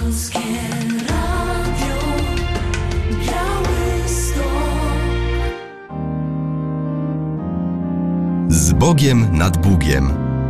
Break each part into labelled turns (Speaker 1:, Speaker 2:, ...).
Speaker 1: Z Bogiem nad Bugiem.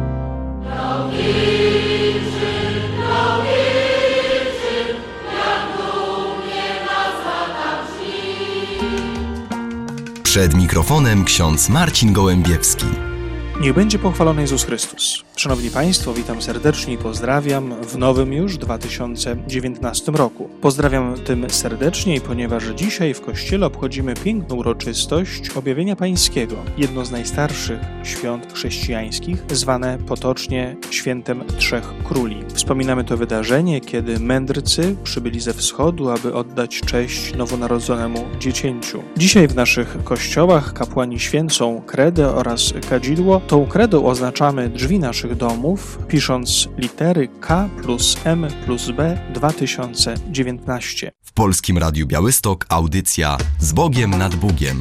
Speaker 1: Przed mikrofonem ksiądz Marcin Gołębiewski.
Speaker 2: Niech będzie pochwalony Jezus Chrystus. Szanowni Państwo, witam serdecznie i pozdrawiam w nowym już 2019 roku. Pozdrawiam tym serdecznie, ponieważ dzisiaj w Kościele obchodzimy piękną uroczystość Objawienia Pańskiego, jedno z najstarszych świąt chrześcijańskich, zwane potocznie Świętem Trzech Króli. Wspominamy to wydarzenie, kiedy mędrcy przybyli ze wschodu, aby oddać cześć nowonarodzonemu dziecięciu. Dzisiaj w naszych kościołach kapłani święcą kredę oraz kadzidło. Tą kredą oznaczamy drzwi naszych domów, pisząc litery K plus M plus B 2019.
Speaker 1: W Polskim Radiu Białystok audycja Z Bogiem nad Bugiem.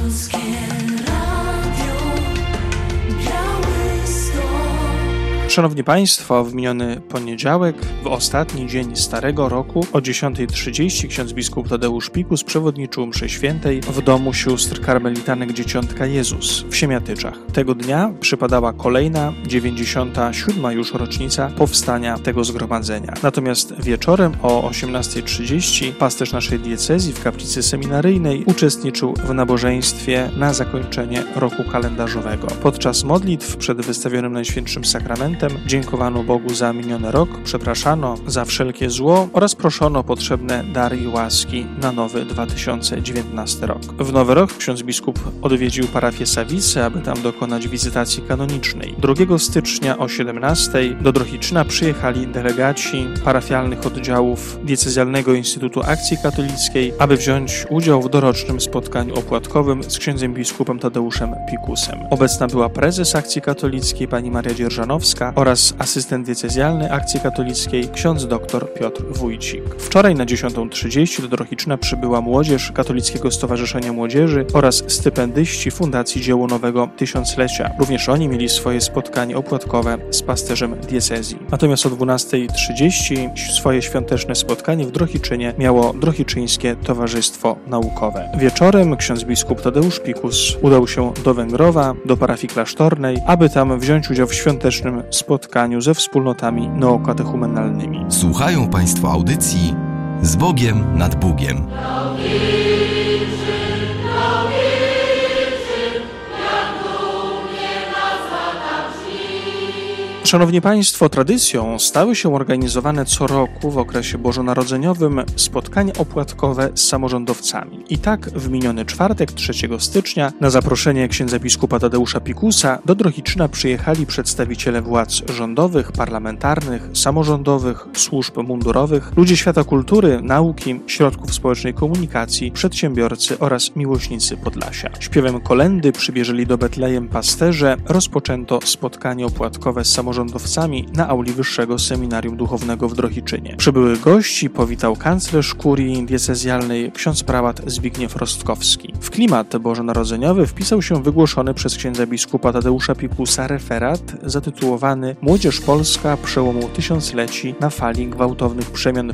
Speaker 2: Szanowni Państwo, w miniony poniedziałek, w ostatni dzień Starego Roku o 10:30 ksiądz biskup Tadeusz Pikus przewodniczył mszy świętej w domu sióstr karmelitanek Dzieciątka Jezus w Siemiatyczach. Tego dnia przypadała kolejna, 97. już rocznica powstania tego zgromadzenia. Natomiast wieczorem o 18:30 pasterz naszej diecezji w kaplicy seminaryjnej uczestniczył w nabożeństwie na zakończenie roku kalendarzowego. Podczas modlitw przed wystawionym Najświętszym Sakramentem dziękowano Bogu za miniony rok, przepraszano za wszelkie zło oraz proszono o potrzebne dary i łaski na nowy 2019 rok. W nowy rok ksiądz biskup odwiedził parafię Sawice, aby tam dokonać wizytacji kanonicznej. 2 stycznia o 17:00 do Drohiczyna przyjechali delegaci parafialnych oddziałów Diecezjalnego Instytutu Akcji Katolickiej, aby wziąć udział w dorocznym spotkaniu opłatkowym z księdzem biskupem Tadeuszem Pikusem. Obecna była prezes Akcji Katolickiej pani Maria Dzierżanowska oraz asystent diecezjalny Akcji Katolickiej ksiądz dr Piotr Wójcik. Wczoraj na 10:30 do Drohiczyna przybyła młodzież Katolickiego Stowarzyszenia Młodzieży oraz stypendyści Fundacji Dzieło Nowego Tysiąclecia. Również oni mieli swoje spotkanie opłatkowe z pasterzem diecezji. Natomiast o 12:30 swoje świąteczne spotkanie w Drohiczynie miało Drohiczyńskie Towarzystwo Naukowe. Wieczorem ksiądz biskup Tadeusz Pikus udał się do Węgrowa, do parafii klasztornej, aby tam wziąć udział w świątecznym spotkaniu ze wspólnotami neokatechumenalnymi.
Speaker 1: Słuchają Państwo audycji Z Bogiem nad Bugiem.
Speaker 2: Szanowni Państwo, tradycją stały się organizowane co roku w okresie bożonarodzeniowym spotkania opłatkowe z samorządowcami. I tak w miniony czwartek, 3 stycznia, na zaproszenie księdza biskupa Tadeusza Pikusa do Drohiczyna przyjechali przedstawiciele władz rządowych, parlamentarnych, samorządowych, służb mundurowych, ludzie świata kultury, nauki, środków społecznej komunikacji, przedsiębiorcy oraz miłośnicy Podlasia. Śpiewem kolędy przybierzeli do Betlejem pasterze, rozpoczęto spotkanie opłatkowe z samorządowcami na auli Wyższego Seminarium Duchownego w Drohiczynie. Przybyłych gości powitał kanclerz kurii diecezjalnej ksiądz prałat Zbigniew Rostkowski. W klimat bożonarodzeniowy wpisał się wygłoszony przez księdza biskupa Tadeusza Pikusa referat zatytułowany Młodzież Polska przełomu tysiącleci na fali gwałtownych przemian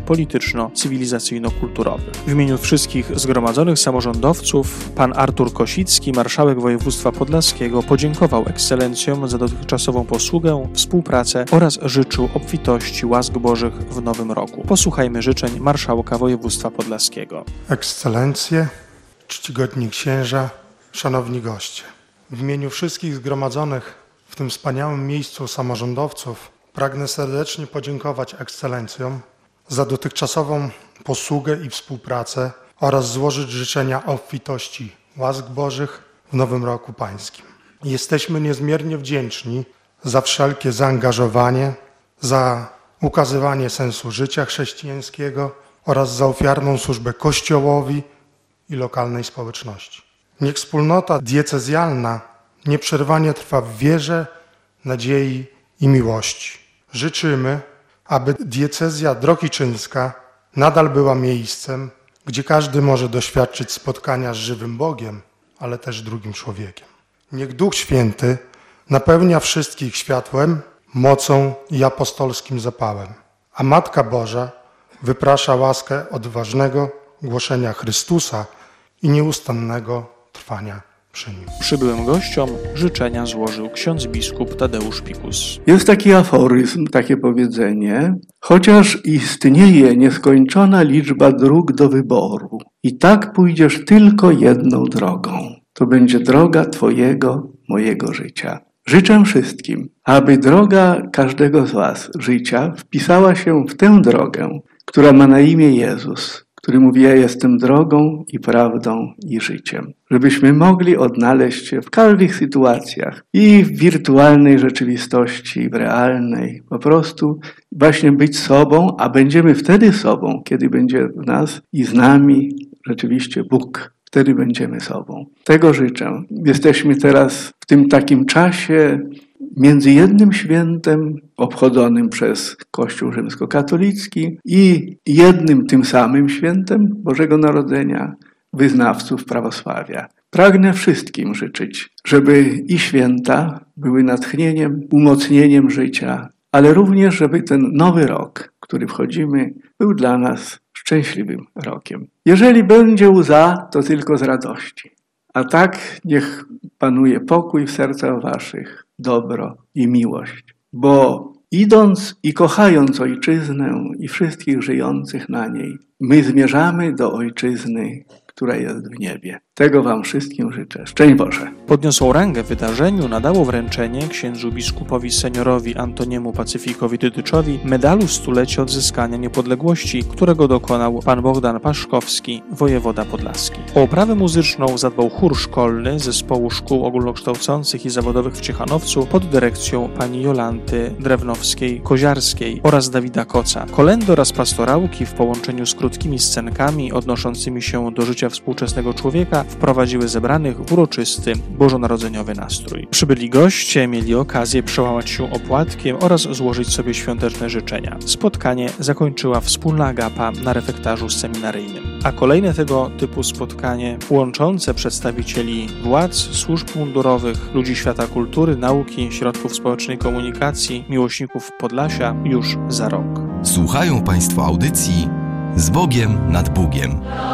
Speaker 2: polityczno-cywilizacyjno-kulturowych. W imieniu wszystkich zgromadzonych samorządowców pan Artur Kosicki, marszałek województwa podlaskiego, podziękował ekscelencjom za dotychczasową posługę, współpracę oraz życzył obfitości łask Bożych w nowym roku. Posłuchajmy życzeń marszałka województwa podlaskiego.
Speaker 3: Ekscelencje, czcigodni księża, szanowni goście. W imieniu wszystkich zgromadzonych w tym wspaniałym miejscu samorządowców pragnę serdecznie podziękować ekscelencjom za dotychczasową posługę i współpracę oraz złożyć życzenia obfitości łask Bożych w nowym roku pańskim. Jesteśmy niezmiernie wdzięczni za wszelkie zaangażowanie, za ukazywanie sensu życia chrześcijańskiego oraz za ofiarną służbę Kościołowi i lokalnej społeczności. Niech wspólnota diecezjalna nieprzerwanie trwa w wierze, nadziei i miłości. Życzymy, aby diecezja drohiczyńska nadal była miejscem, gdzie każdy może doświadczyć spotkania z żywym Bogiem, ale też drugim człowiekiem. Niech Duch Święty napełnia wszystkich światłem, mocą i apostolskim zapałem, a Matka Boża wyprasza łaskę odważnego głoszenia Chrystusa i nieustannego trwania przy Nim.
Speaker 2: Przybyłym gościom życzenia złożył ksiądz biskup Tadeusz Pikus.
Speaker 4: Jest taki aforyzm, takie powiedzenie: chociaż istnieje nieskończona liczba dróg do wyboru, i tak pójdziesz tylko jedną drogą. To będzie droga Twojego, mojego życia. Życzę wszystkim, aby droga każdego z Was życia wpisała się w tę drogę, która ma na imię Jezus, który mówi: ja jestem drogą i prawdą i życiem. Żebyśmy mogli odnaleźć się w każdych sytuacjach, i w wirtualnej rzeczywistości, i w realnej. Po prostu właśnie być sobą, a będziemy wtedy sobą, kiedy będzie w nas i z nami rzeczywiście Bóg. Wtedy będziemy sobą. Tego życzę. Jesteśmy teraz w tym takim czasie między jednym świętem obchodzonym przez Kościół rzymskokatolicki i jednym tym samym świętem Bożego Narodzenia wyznawców prawosławia. Pragnę wszystkim życzyć, żeby i święta były natchnieniem, umocnieniem życia, ale również, żeby ten nowy rok, w który wchodzimy, był dla nas szczęśliwym rokiem. Jeżeli będzie łza, to tylko z radości. A tak niech panuje pokój w sercach waszych, dobro i miłość. Bo idąc i kochając Ojczyznę i wszystkich żyjących na niej, my zmierzamy do Ojczyzny, która jest w niebie. Tego wam wszystkim życzę. Szczęść Boże.
Speaker 2: Podniosłą rangę wydarzeniu nadało wręczenie księdzu biskupowi seniorowi Antoniemu Pacyfikowi Dydyczowi medalu stulecia odzyskania niepodległości, którego dokonał pan Bogdan Paszkowski, wojewoda podlaski. O oprawę muzyczną zadbał chór szkolny Zespołu Szkół Ogólnokształcących i Zawodowych w Ciechanowcu pod dyrekcją pani Jolanty Drewnowskiej-Koziarskiej oraz Dawida Koca. Kolędy oraz pastorałki w połączeniu z krótkimi scenkami odnoszącymi się do życia współczesnego człowieka wprowadziły zebranych w uroczysty bożonarodzeniowy nastrój. Przybyli goście mieli okazję przełamać się opłatkiem oraz złożyć sobie świąteczne życzenia. Spotkanie zakończyła wspólna agapa na refektarzu seminaryjnym. A kolejne tego typu spotkanie łączące przedstawicieli władz, służb mundurowych, ludzi świata kultury, nauki, środków społecznej komunikacji, miłośników Podlasia już za rok.
Speaker 1: Słuchają Państwo audycji Z Bogiem nad Bugiem.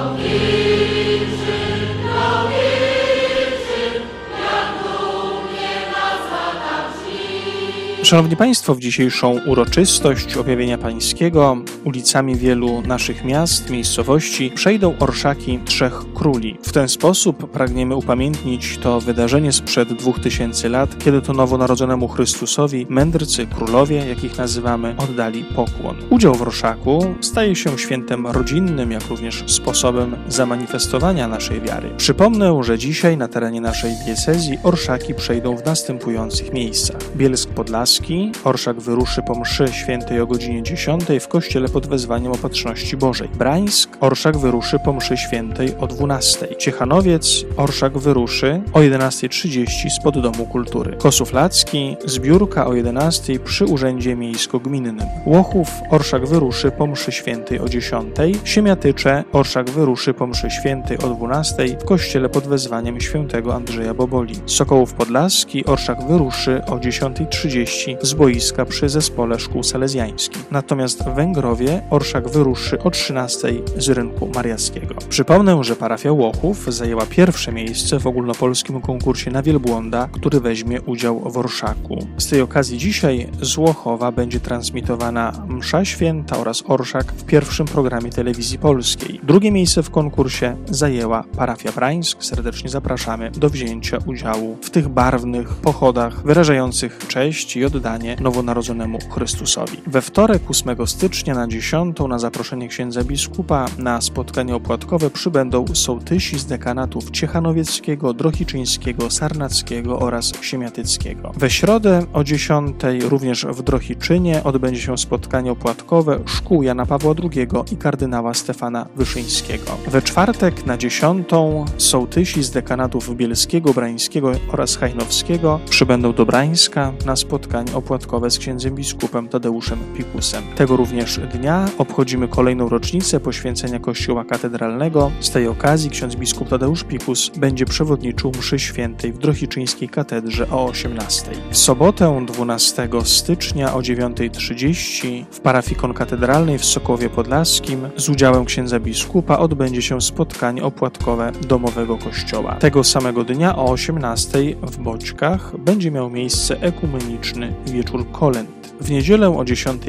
Speaker 2: Szanowni Państwo, w dzisiejszą uroczystość objawienia pańskiego ulicami wielu naszych miast, miejscowości przejdą orszaki Trzech Króli. W ten sposób pragniemy upamiętnić to wydarzenie sprzed 2000 lat, kiedy to nowonarodzonemu Chrystusowi mędrcy królowie, jakich nazywamy, oddali pokłon. Udział w orszaku staje się świętem rodzinnym, jak również sposobem zamanifestowania naszej wiary. Przypomnę, że dzisiaj na terenie naszej diecezji orszaki przejdą w następujących miejscach: Bielsk Podlaski, orszak wyruszy po mszy świętej o godzinie 10 w kościele pod wezwaniem Opatrzności Bożej. Brańsk, orszak wyruszy po mszy świętej o 12. Ciechanowiec, orszak wyruszy o 11:30 spod Domu Kultury. Kosów Lacki, zbiórka o 11 przy Urzędzie Miejsko-Gminnym. Łochów, orszak wyruszy po mszy świętej o 10. Siemiatycze, orszak wyruszy po mszy świętej o 12 w kościele pod wezwaniem świętego Andrzeja Boboli. Sokołów Podlaski, orszak wyruszy o 10:30 z boiska przy Zespole Szkół Salezjańskich. Natomiast w Węgrowie orszak wyruszy o 13 z rynku Mariackiego. Przypomnę, że parafia Łochów zajęła pierwsze miejsce w ogólnopolskim konkursie na wielbłąda, który weźmie udział w orszaku. Z tej okazji dzisiaj z Łochowa będzie transmitowana msza święta oraz orszak w pierwszym programie telewizji polskiej. Drugie miejsce w konkursie zajęła parafia Brańsk. Serdecznie zapraszamy do wzięcia udziału w tych barwnych pochodach wyrażających cześć i oddanie nowonarodzonemu Chrystusowi. We wtorek 8 stycznia na 10 na zaproszenie księdza biskupa na spotkanie opłatkowe przybędą sołtysi z dekanatów ciechanowieckiego, drohiczyńskiego, sarnackiego oraz siemiatyckiego. We środę o 10 również w Drohiczynie odbędzie się spotkanie opłatkowe szkół Jana Pawła II i kardynała Stefana Wyszyńskiego. We czwartek na 10 sołtysi z dekanatów bielskiego, brańskiego oraz hajnowskiego przybędą do Brańska na spotkanie spotkań opłatkowe z księdzem biskupem Tadeuszem Pikusem. Tego również dnia obchodzimy kolejną rocznicę poświęcenia kościoła katedralnego. Z tej okazji ksiądz biskup Tadeusz Pikus będzie przewodniczył mszy świętej w Drohiczyńskiej katedrze o 18:00. W sobotę 12 stycznia o 9:30 w parafii konkatedralnej w Sokołowie Podlaskim z udziałem księdza biskupa odbędzie się spotkanie opłatkowe domowego kościoła. Tego samego dnia o 18:00 w Boćkach będzie miał miejsce ekumeniczny wieczór kolęd. W niedzielę o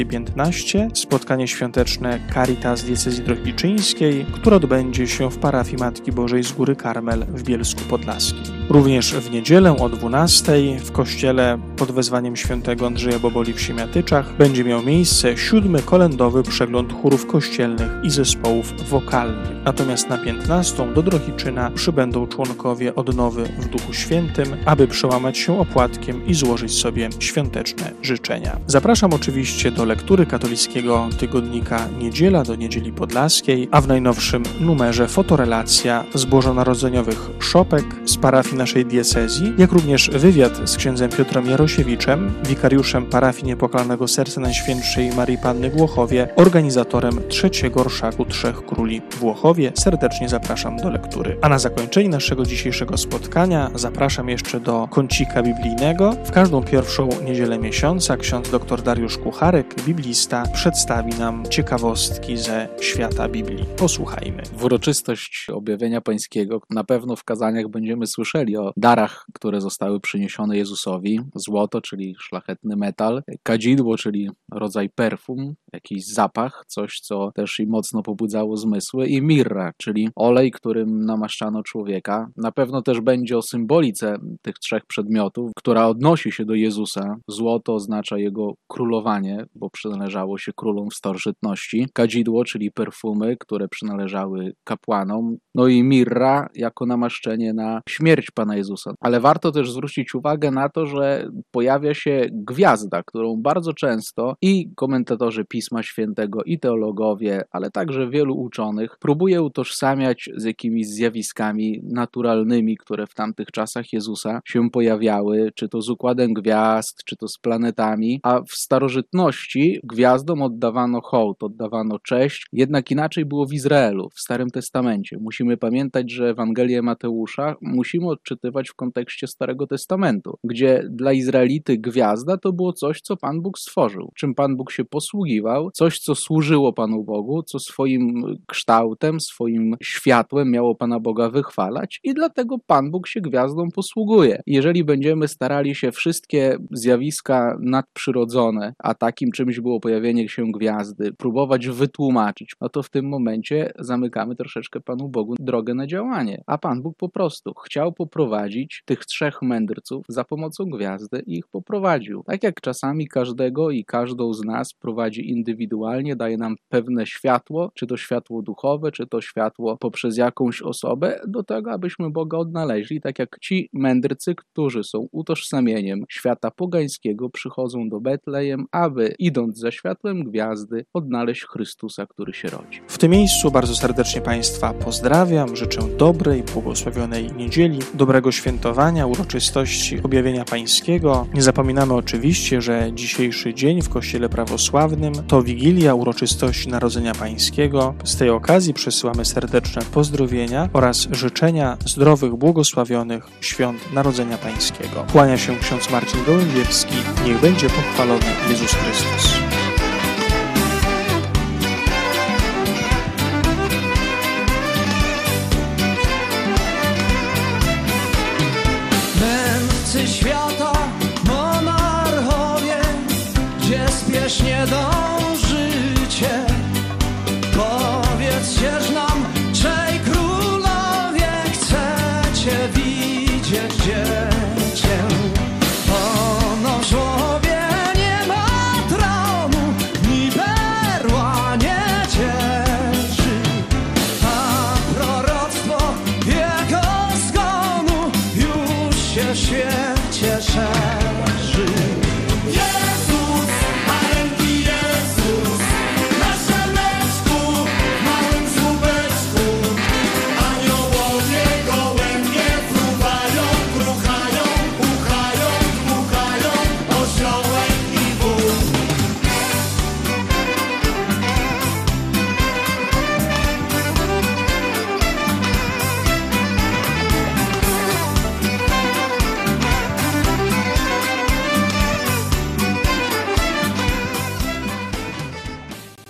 Speaker 2: 10:15 spotkanie świąteczne Caritas diecezji drohiczyńskiej, które odbędzie się w parafii Matki Bożej z Góry Karmel w Bielsku Podlaskim. Również w niedzielę o 12:00 w kościele pod wezwaniem świętego Andrzeja Boboli w Siemiatyczach będzie miał miejsce 7. kolędowy przegląd chórów kościelnych i zespołów wokalnych. Natomiast na 15:00 do Drohiczyna przybędą członkowie odnowy w Duchu Świętym, aby przełamać się opłatkiem i złożyć sobie świąteczne życzenia. Zapraszam oczywiście do lektury katolickiego tygodnika Niedziela do Niedzieli Podlaskiej, a w najnowszym numerze fotorelacja z bożonarodzeniowych szopek z parafii naszej diecezji, jak również wywiad z księdzem Piotrem Jarosiewiczem, wikariuszem parafii Niepokalanego Serca Najświętszej Marii Panny w Łochowie, organizatorem 3. Orszaku Trzech Króli w Łochowie. Serdecznie zapraszam do lektury. A na zakończenie naszego dzisiejszego spotkania zapraszam jeszcze do kącika biblijnego. W każdą pierwszą niedzielę miesiąca ksiądz dr Dariusz Kucharek, biblista, przedstawi nam ciekawostki ze świata Biblii. Posłuchajmy.
Speaker 5: W uroczystość objawienia pańskiego na pewno w kazaniach będziemy słyszeli o darach, które zostały przyniesione Jezusowi. Złoto, czyli szlachetny metal, kadzidło, czyli rodzaj perfum, jakiś zapach, coś co też i mocno pobudzało zmysły, i mirra, czyli olej, którym namaszczano człowieka. Na pewno też będzie o symbolice tych trzech przedmiotów, która odnosi się do Jezusa. Złoto oznacza jego królowanie, bo przynależało się królom w starożytności. Kadzidło, czyli perfumy, które przynależały kapłanom. No i mirra jako namaszczenie na śmierć Pana Jezusa. Ale warto też zwrócić uwagę na to, że pojawia się gwiazda, którą bardzo często i komentatorzy Pisma Świętego, i teologowie, ale także wielu uczonych próbuje utożsamiać z jakimiś zjawiskami naturalnymi, które w tamtych czasach Jezusa się pojawiały, czy to z układem gwiazd, czy to z planetami, a w starożytności gwiazdom oddawano hołd, oddawano cześć, jednak inaczej było w Izraelu, w Starym Testamencie. Musimy pamiętać, że Ewangelię Mateusza musimy odczytywać w kontekście Starego Testamentu, gdzie dla Izraelity gwiazda to było coś, co Pan Bóg stworzył, czym Pan Bóg się posługiwał, coś, co służyło Panu Bogu, co swoim kształtem, swoim światłem miało Pana Boga wychwalać, i dlatego Pan Bóg się gwiazdą posługuje. Jeżeli będziemy starali się wszystkie zjawiska nadprzyrodzone, a takim czymś było pojawienie się gwiazdy, próbować wytłumaczyć, no to w tym momencie zamykamy troszeczkę Panu Bogu drogę na działanie. A Pan Bóg po prostu chciał poprowadzić tych trzech mędrców za pomocą gwiazdy i ich poprowadził. Tak jak czasami każdego i każdą z nas prowadzi indywidualnie, daje nam pewne światło, czy to światło duchowe, czy to światło poprzez jakąś osobę, do tego, abyśmy Boga odnaleźli, tak jak ci mędrcy, którzy są utożsamieniem świata pogańskiego, przychodzą do Betlejem, aby idąc za światłem gwiazdy odnaleźć Chrystusa, który się rodzi.
Speaker 2: W tym miejscu bardzo serdecznie Państwa pozdrawiam, życzę dobrej, błogosławionej niedzieli, dobrego świętowania, uroczystości objawienia pańskiego. Nie zapominamy oczywiście, że dzisiejszy dzień w Kościele Prawosławnym to Wigilia uroczystości Narodzenia Pańskiego. Z tej okazji przesyłamy serdeczne pozdrowienia oraz życzenia zdrowych, błogosławionych świąt Narodzenia Pańskiego. Kłania się ksiądz Marcin Gołębiewski. Niech będzie pochwalony Jezus Chrystus.